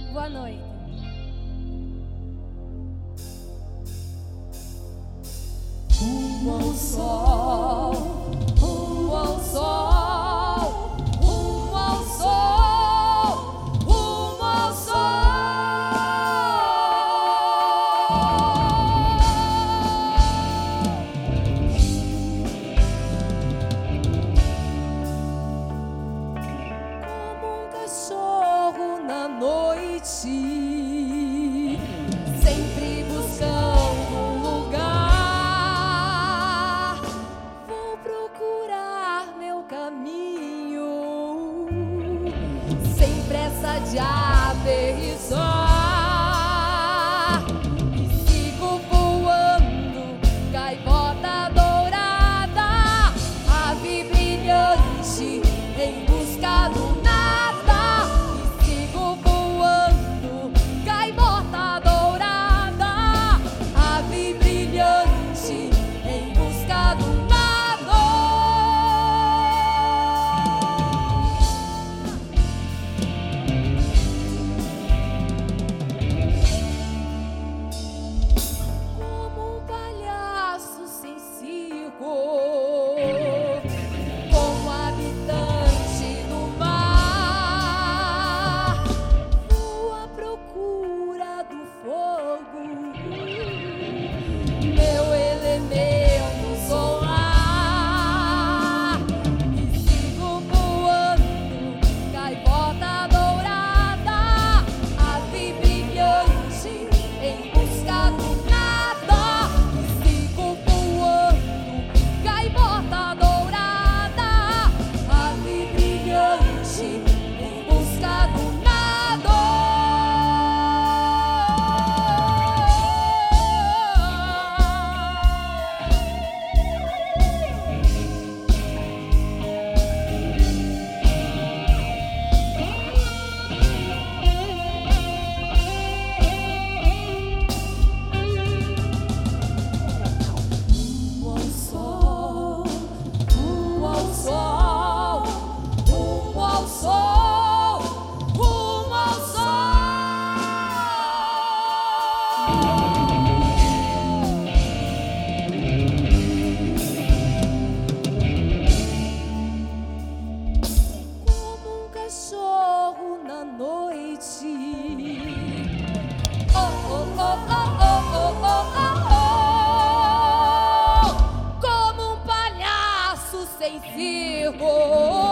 Boa noite. Rumo ao sol, rumo ao sol, rumo ao sol, rumo ao sol. Como um cachorro na noite, sempre buscando um lugar, vou procurar meu caminho, sem pressa de aterrissar, e sigo voando, gaivota dourada, ave brilhante em busca do nada, e sigo voando, gaivota dourada, ave brilhante em busca do nada. Como um palhaço sem circo, como habitante do mar, vou à procura do fogo, meu elemento solar, e sigo voando, gaivota dourada, ave brilhante em busca do nada, e sigo voando, gaivota dourada, ave brilhante em busca do nada. Rumo ao sol, rumo ao sol, rumo ao sol, rumo ao sol. Como um cachorro na noite, oh, oh, oh, oh, oh, oh, oh, oh, como um palhaço sem circo.